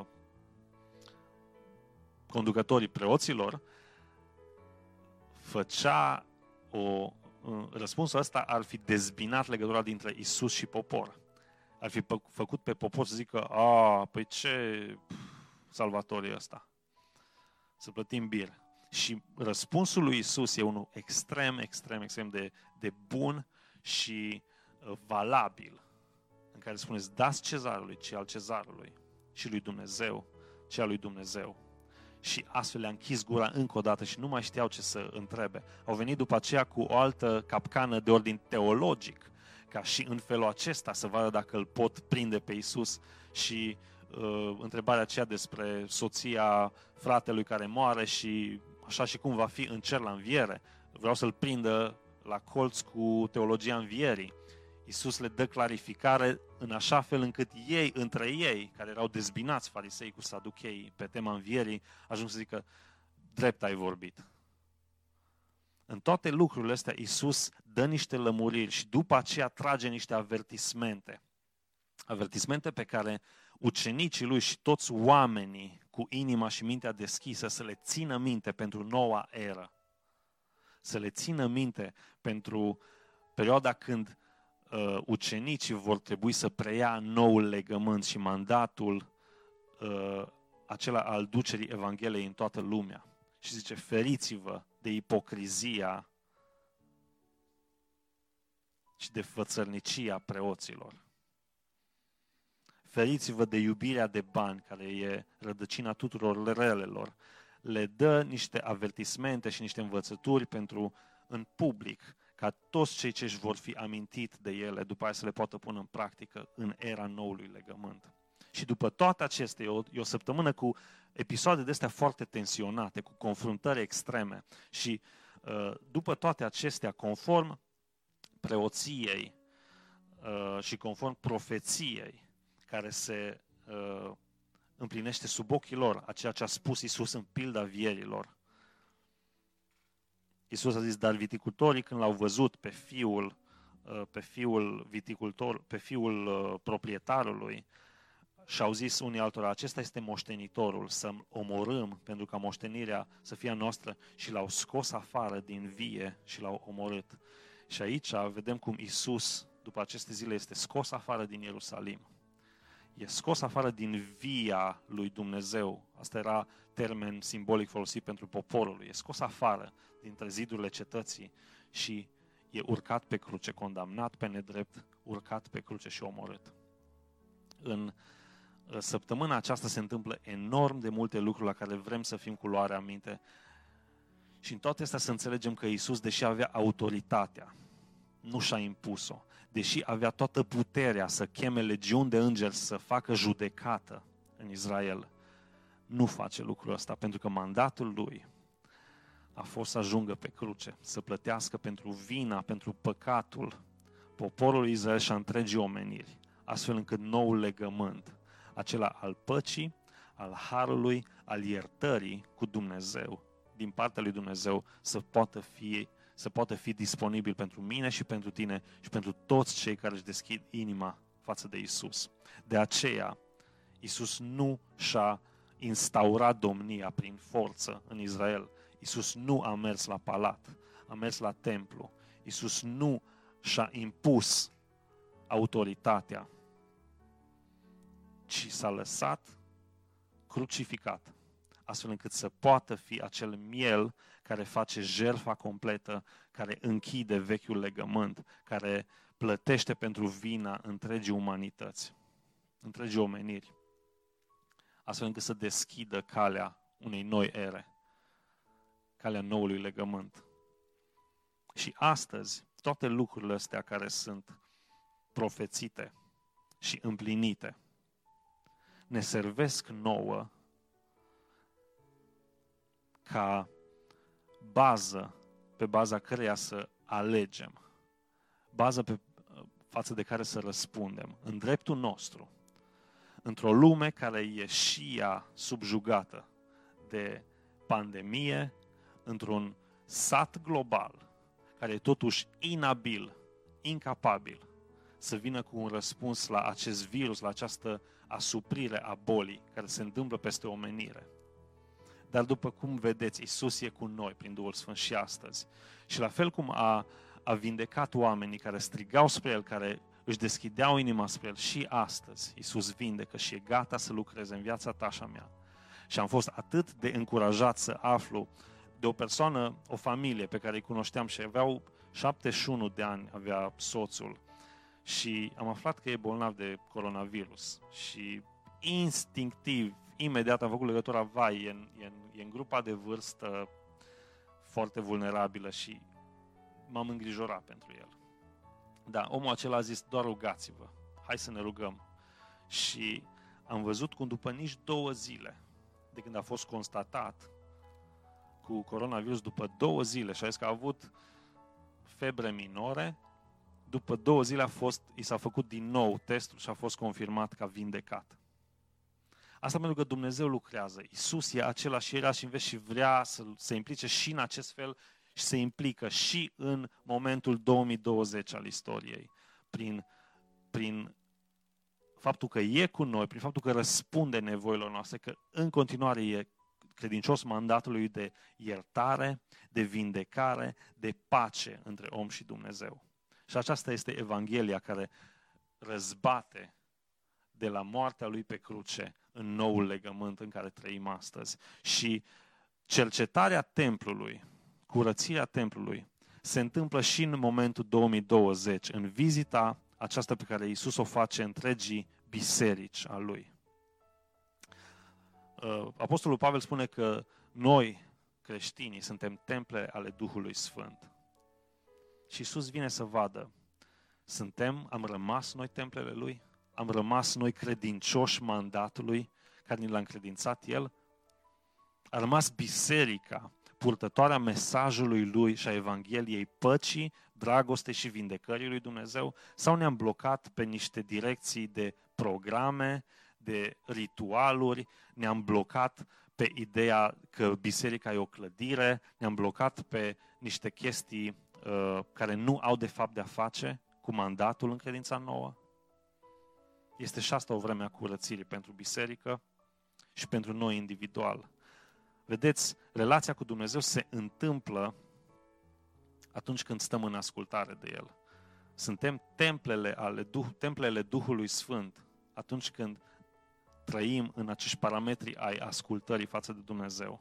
conducătorii preoților, făcea o... Uh, răspunsul ăsta ar fi dezbinat legătura dintre Isus și popor. Ar fi pă- făcut pe popor să zică, a, păi ce salvator e ăsta? Să plătim bir. Și răspunsul lui Isus e unul extrem, extrem, extrem de, de bun și uh, valabil. În care spuneți, dați cezarului ce al cezarului și lui Dumnezeu ce al lui Dumnezeu. Și astfel le-a închis gura încă o dată și nu mai știau ce să întrebe. Au venit după aceea cu o altă capcană de ordin teologic, ca și în felul acesta să vadă dacă îl pot prinde pe Iisus. Și uh, întrebarea aceea despre soția fratelui care moare și așa și cum va fi în cer la înviere. Vreau să-l prindă la colț cu teologia învierii. Iisus le dă clarificare în așa fel încât ei, între ei, care erau dezbinați, farisei cu saducheii pe tema învierii, ajung să zică, drept ai vorbit. În toate lucrurile astea, Iisus dă niște lămuriri și după aceea trage niște avertismente. Avertismente pe care ucenicii lui și toți oamenii cu inima și mintea deschisă să le țină minte pentru noua eră. Să le țină minte pentru perioada când uh, ucenicii vor trebui să preia noul legământ și mandatul uh, acela al ducerii Evangheliei în toată lumea. Și zice, feriți-vă de ipocrizia și de fățărnicia preoților. Feriți-vă de iubirea de bani, care e rădăcina tuturor relelor. Le dă niște avertismente și niște învățături pentru în public, ca toți cei ce își vor fi amintit de ele, după aceea să le poată pune în practică în era noului legământ. Și după toate acestea, e o, e o săptămână cu episoade de astea foarte tensionate, cu confruntări extreme. Și uh, după toate acestea, conform preoției uh, și conform profeției, care se uh, împlinește sub ochii lor, a ceea ce a spus Iisus în pilda vierilor. Iisus a zis, dar viticultorii când l-au văzut pe fiul, uh, pe fiul viticultor, pe fiul uh, proprietarului, și-au zis unii altora, acesta este moștenitorul, să-l omorâm pentru ca moștenirea să fie a noastră, și l-au scos afară din vie și l-au omorât. Și aici vedem cum Iisus, după aceste zile, este scos afară din Ierusalim. E scos afară din via lui Dumnezeu. Asta era termen simbolic folosit pentru poporul lui. E scos afară dintre zidurile cetății și e urcat pe cruce, condamnat pe nedrept, urcat pe cruce și omorât. În săptămâna aceasta se întâmplă enorm de multe lucruri la care vrem să fim cu luarea minte. Și în toate astea să înțelegem că Iisus, deși avea autoritatea, nu și-a impus-o. Deși avea toată puterea să cheme legiuni de îngeri să facă judecată în Israel, nu face lucrul ăsta, pentru că mandatul lui a fost să ajungă pe cruce, să plătească pentru vina, pentru păcatul poporului Israel și a întregii omeniri, astfel încât noul legământ, acela al păcii, al harului, al iertării cu Dumnezeu, din partea lui Dumnezeu, să poată fi, să poată fi disponibil pentru mine și pentru tine și pentru toți cei care își deschid inima față de Isus. De aceea, Isus nu și-a instaurat domnia prin forță în Israel. Isus nu a mers la palat, a mers la templu. Isus nu și-a impus autoritatea, ci s-a lăsat crucificat, astfel încât să poată fi acel miel care face jertfa completă, care închide vechiul legământ, care plătește pentru vina întregii umanități, întregii omeniri, astfel încât să deschidă calea unei noi ere, calea noului legământ. Și astăzi, toate lucrurile astea care sunt profețite și împlinite, ne servesc nouă ca bază pe baza căreia să alegem, bază pe față de care să răspundem în dreptul nostru, într-o lume care e și ea subjugată de pandemie, într-un sat global care e totuși inabil, incapabil să vină cu un răspuns la acest virus, la această asuprire a bolii care se întâmplă peste omenire. Dar după cum vedeți, Iisus e cu noi prin Duhul Sfânt și astăzi. Și la fel cum a, a vindecat oamenii care strigau spre El, care își deschideau inima spre El, și astăzi Iisus vindecă și e gata să lucreze în viața ta și a mea. Și am fost atât de încurajat să aflu de o persoană, o familie pe care îi cunoșteam și aveau șaptezeci și unu de ani, avea soțul. Și am aflat că e bolnav de coronavirus. Și instinctiv, imediat am făcut legătura, vai, e în, e, în, e în grupa de vârstă foarte vulnerabilă și m-am îngrijorat pentru el. Da, omul acela a zis, doar rugați-vă, hai să ne rugăm. Și am văzut cum după nici două zile, de când a fost constatat cu coronavirus, după două zile, și a zis că a avut febre minore, după două zile a fost, i s-a făcut din nou testul și a fost confirmat ca vindecat. Asta pentru că Dumnezeu lucrează. Iisus e același era și în veci și vrea să se implice și în acest fel și se implică și în momentul două mii douăzeci al istoriei. Prin, prin faptul că e cu noi, prin faptul că răspunde nevoilor noastre, că în continuare e credincios mandatului de iertare, de vindecare, de pace între om și Dumnezeu. Și aceasta este Evanghelia care răzbate de la moartea lui pe cruce în noul legământ în care trăim astăzi. Și cercetarea templului, curățirea templului, se întâmplă și în momentul două mii douăzeci, în vizita aceasta pe care Iisus o face întregii biserici a lui. Apostolul Pavel spune că noi, creștinii, suntem temple ale Duhului Sfânt. Și Iisus vine să vadă, suntem, am rămas noi templele Lui? Am rămas noi credincioși mandatului care ni l-a încredințat El? A rămas biserica, purtătoarea mesajului Lui și a Evangheliei păcii, dragostei și vindecării lui Dumnezeu? Sau ne-am blocat pe niște direcții de programe, de ritualuri, ne-am blocat pe ideea că biserica e o clădire, ne-am blocat pe niște chestii uh, care nu au de fapt de-a face cu mandatul în credința nouă? Este și asta o vreme a curățirii pentru biserică și pentru noi individual. Vedeți, relația cu Dumnezeu se întâmplă atunci când stăm în ascultare de El. Suntem templele, ale Duh, templele Duhului Sfânt atunci când trăim în acești parametri ai ascultării față de Dumnezeu.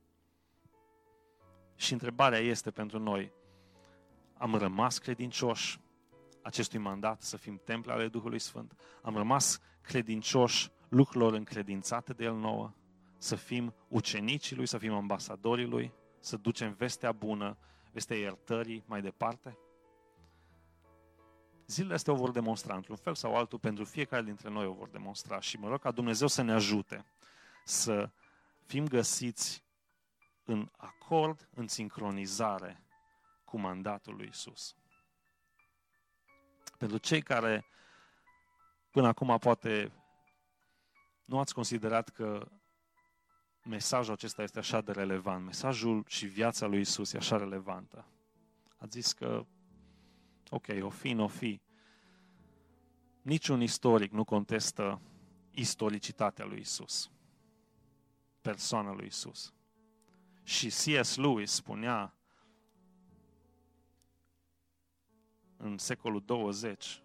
Și întrebarea este pentru noi, am rămas credincioși acestui mandat să fim temple ale Duhului Sfânt? Am rămas credincioși lucrurilor încredințate de El nouă? Să fim ucenicii Lui, să fim ambasadorii Lui, să ducem vestea bună, vestea iertării mai departe? Zilele astea o vor demonstra, într-un fel sau altul, pentru fiecare dintre noi o vor demonstra. Și mă rog ca Dumnezeu să ne ajute să fim găsiți în acord, în sincronizare cu mandatul lui Isus. Pentru cei care până acum poate nu ați considerat că mesajul acesta este așa de relevant, mesajul și viața lui Isus e așa relevantă. Ați zis că, ok, o fi, n-o fi. Niciun istoric nu contestă istoricitatea lui Isus, persoana lui Isus. Și C S. Lewis spunea în secolul douăzeci,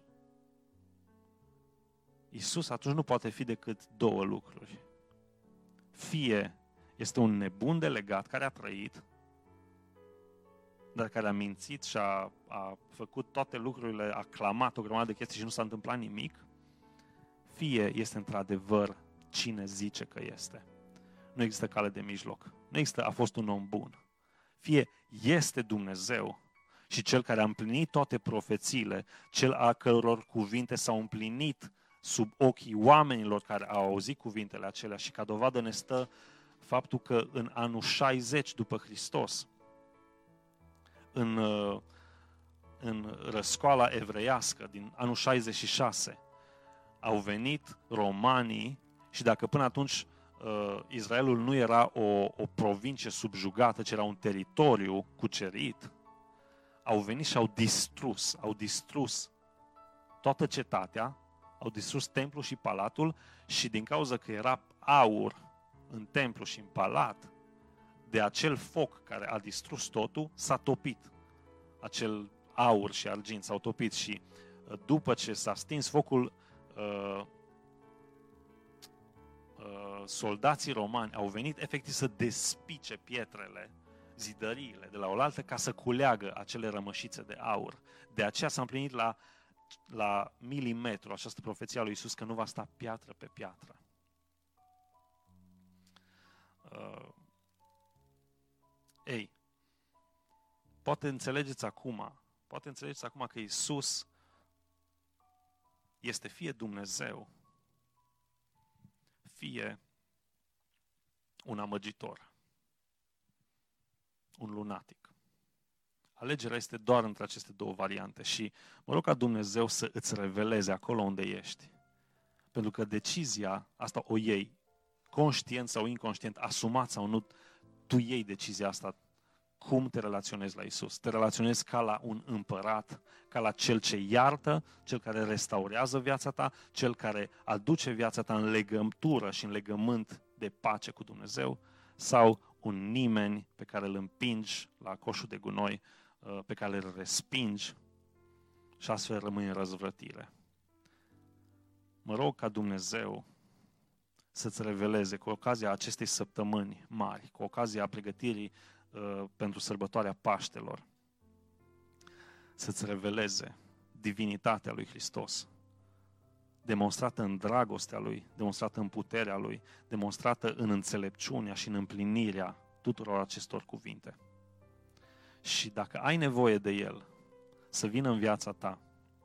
Isus atunci nu poate fi decât două lucruri. Fie este un nebun delegat care a trăit, dar care a mințit și a, a făcut toate lucrurile, a clamat o grămadă de chestii și nu s-a întâmplat nimic, fie este într-adevăr cine zice că este. Nu există cale de mijloc. Nu există a fost un om bun. Fie este Dumnezeu și Cel care a împlinit toate profețiile, Cel a căror cuvinte s-au împlinit sub ochii oamenilor care au auzit cuvintele acelea, și ca dovadă ne stă faptul că în anul șaizeci după Hristos, în, în răscoala evreiască din anul șaizeci și șase, au venit romanii și dacă până atunci uh, Israelul nu era o, o provincie subjugată, ci era un teritoriu cucerit, au venit și au distrus, au distrus toată cetatea, au distrus templul și palatul și din cauza că era aur în templu și în palat, de acel foc care a distrus totul, s-a topit. Acel aur și argint s-au topit și după ce s-a stins focul, uh, uh, soldații romani au venit efectiv să despice pietrele, zidăriile de la oaltă ca să culeagă acele rămășițe de aur. De aceea s-a împlinit la, la milimetru această profeție a lui Iisus că nu va sta piatră pe piatră. Uh, ei, poate înțelegeți acum, poate înțelegeți acum că Iisus este fie Dumnezeu, fie un amăgitor, un lunatic. Alegerea este doar între aceste două variante și mă rog ca Dumnezeu să îți reveleze acolo unde ești. Pentru că decizia asta o iei, conștient sau inconștient, asumat sau nu, tu iei decizia asta. Cum te relaționezi la Isus? Te relaționezi ca la un împărat, ca la cel ce iartă, cel care restaurează viața ta, cel care aduce viața ta în legătură și în legământ de pace cu Dumnezeu, sau un nimeni pe care îl împingi la coșul de gunoi, pe care îl respingi și astfel rămâi în răzvrătire. Mă rog ca Dumnezeu să-ți reveleze cu ocazia acestei săptămâni mari, cu ocazia pregătirii uh, pentru sărbătoarea Paștelor, să-ți reveleze divinitatea lui Hristos, demonstrată în dragostea Lui, demonstrată în puterea Lui, demonstrată în înțelepciunea și în împlinirea tuturor acestor cuvinte. Și dacă ai nevoie de El să vină în viața ta,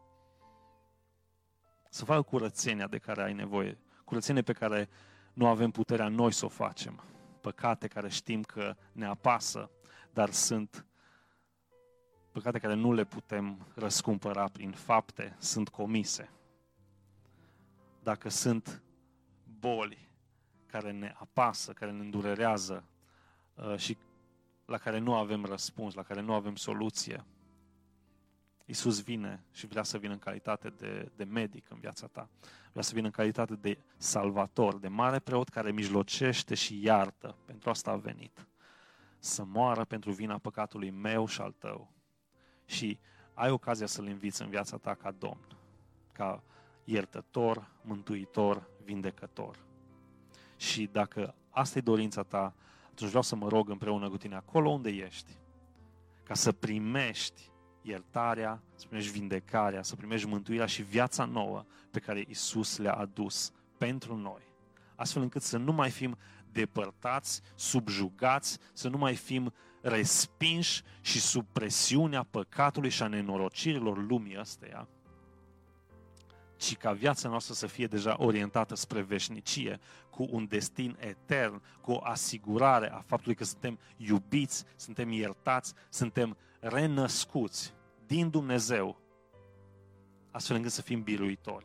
să facă curățenia de care ai nevoie, curățenie pe care nu avem puterea noi să o facem, păcate care știm că ne apasă, dar sunt păcate care nu le putem răscumpăra prin fapte, sunt comise. Dacă sunt boli care ne apasă, care ne îndurerează uh, și la care nu avem răspuns, la care nu avem soluție, Iisus vine și vrea să vină în calitate de, de medic în viața ta. Vrea să vină în calitate de salvator, de mare preot care mijlocește și iartă. Pentru asta a venit. Să moară pentru vina păcatului meu și al tău. Și ai ocazia să-L inviți în viața ta ca Domn, ca iertător, mântuitor, vindecător. Și dacă asta e dorința ta, atunci vreau să mă rog împreună cu tine acolo unde ești, ca să primești iertarea, să primești vindecarea, să primești mântuirea și viața nouă pe care Iisus le-a adus pentru noi. Astfel încât să nu mai fim depărtați, subjugați, să nu mai fim respinși și sub presiunea păcatului și a nenorocirilor lumii ăsteia, ci ca viața noastră să fie deja orientată spre veșnicie, cu un destin etern, cu o asigurare a faptului că suntem iubiți, suntem iertați, suntem renăscuți din Dumnezeu, astfel încât să fim biruitori.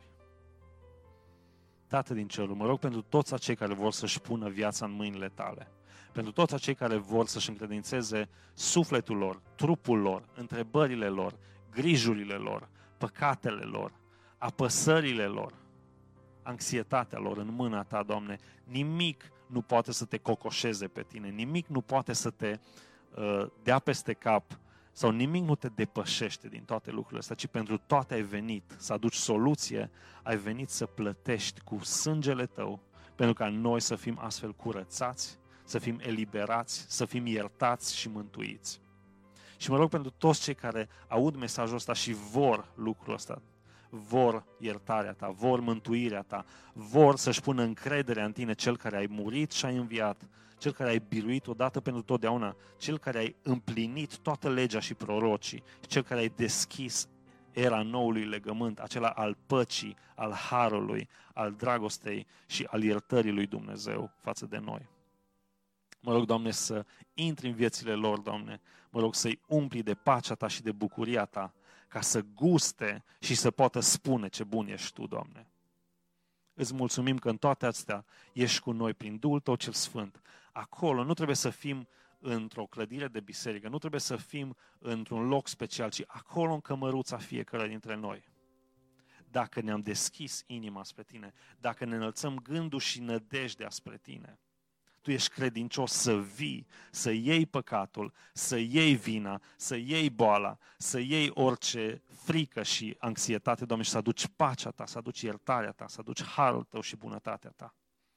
Tată din cerul, mă rog pentru toți acei care vor să-și pună viața în mâinile tale, pentru toți acei care vor să-și încredințeze sufletul lor, trupul lor, întrebările lor, grijurile lor, păcatele lor, apăsările lor, anxietatea lor în mâna ta, Doamne. Nimic nu poate să te cocoșeze pe tine, nimic nu poate să te uh, dea peste cap sau nimic nu te depășește din toate lucrurile astea, ci pentru toate ai venit să aduci soluție, ai venit să plătești cu sângele tău, pentru ca noi să fim astfel curățați, să fim eliberați, să fim iertați și mântuiți. Și mă rog pentru toți cei care aud mesajul ăsta și vor lucrul ăsta, vor iertarea ta, vor mântuirea ta, vor să-și pună încrederea în tine, cel care ai murit și ai înviat, cel care ai biruit odată pentru totdeauna, cel care ai împlinit toată legea și prorocii, cel care ai deschis era noului legământ, acela al păcii, al harului, al dragostei și al iertării lui Dumnezeu față de noi. Mă rog, Doamne, să intri în viețile lor, Doamne, mă rog să-i umpli de pacea ta și de bucuria ta, ca să guste și să poată spune ce bun ești tu, Doamne. Îți mulțumim că în toate astea ești cu noi prin Duhul Tău cel Sfânt. Acolo nu trebuie să fim într-o clădire de biserică, nu trebuie să fim într-un loc special, ci acolo în cămăruța fiecare dintre noi. Dacă ne-am deschis inima spre Tine, dacă ne înălțăm gândul și nădejdea spre Tine, Tu ești credincios să vii, să iei păcatul, să iei vina, să iei boala, să iei orice frică și anxietate, Doamne, și să aduci pacea Ta, să aduci iertarea Ta, să aduci harul Tău și bunătatea Ta.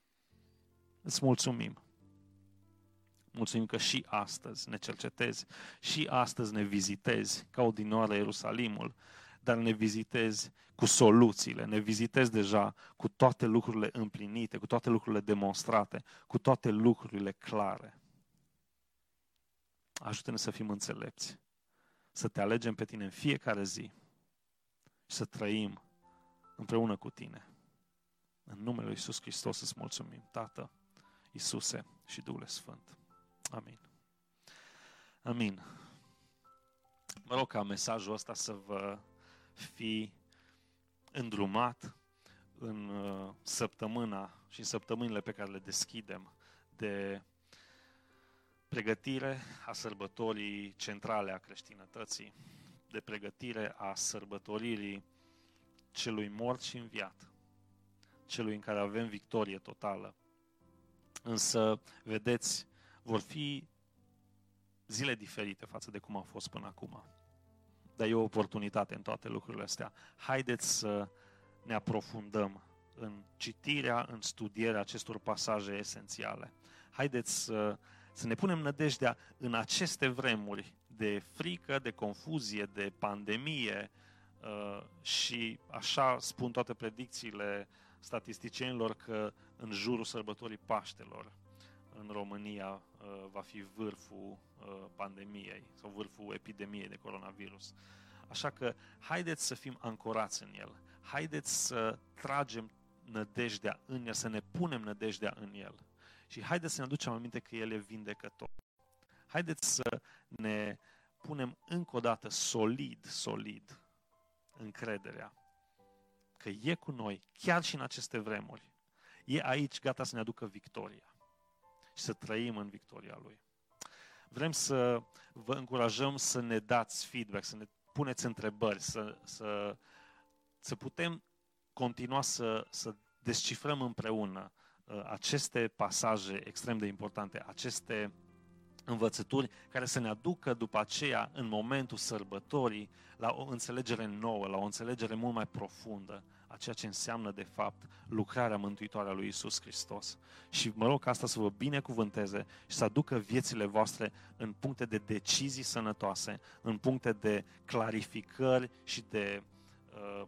Îți mulțumim. Mulțumim că și astăzi ne cercetezi, și astăzi ne vizitezi ca odinioară Ierusalimul, dar ne vizitezi cu soluțiile, ne vizitezi deja cu toate lucrurile împlinite, cu toate lucrurile demonstrate, cu toate lucrurile clare. Ajută-ne să fim înțelepți, să te alegem pe Tine în fiecare zi și să trăim împreună cu Tine. În numele Lui Iisus Hristos îți mulțumim, Tată, Iisuse și Duhul Sfânt. Amin. Amin. Mă rog ca mesajul ăsta să vă fi îndrumat în săptămâna și în săptămânile pe care le deschidem de pregătire a sărbătorii centrale a creștinătății, de pregătire a sărbătoririi celui mort și înviat, celui în care avem victorie totală. Însă, vedeți, vor fi zile diferite față de cum au fost până acum. Dar e o oportunitate în toate lucrurile astea. Haideți să ne aprofundăm în citirea, în studierea acestor pasaje esențiale. Haideți să, să ne punem nădejdea în aceste vremuri de frică, de confuzie, de pandemie uh, și așa spun toate predicțiile statisticienilor că în jurul sărbătorii Paștelor în România uh, va fi vârful uh, pandemiei sau vârful epidemiei de coronavirus. Așa că haideți să fim ancorați în el. Haideți să tragem nădejdea în el, să ne punem nădejdea în el. Și haideți să ne aducem aminte că el e vindecător. Haideți să ne punem încă o dată solid, solid încrederea că e cu noi, chiar și în aceste vremuri. E aici gata să ne aducă victoria și să trăim în victoria Lui. Vrem să vă încurajăm să ne dați feedback, să ne puneți întrebări, să, să, să putem continua să, să descifrăm împreună uh, aceste pasaje extrem de importante, aceste învățături care să ne aducă după aceea, în momentul sărbătorii, la o înțelegere nouă, la o înțelegere mult mai profundă a ceea ce înseamnă, de fapt, lucrarea mântuitoare a lui Iisus Hristos. Și mă rog ca asta să vă binecuvânteze și să aducă viețile voastre în puncte de decizii sănătoase, în puncte de clarificări și de uh,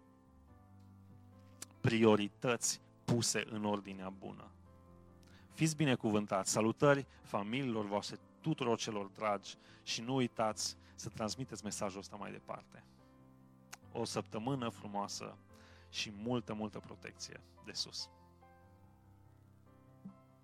priorități puse în ordinea bună. Fiți binecuvântați, salutări familiilor voastre, tuturor celor dragi și nu uitați să transmiteți mesajul ăsta mai departe. O săptămână frumoasă și multă, multă protecție de sus.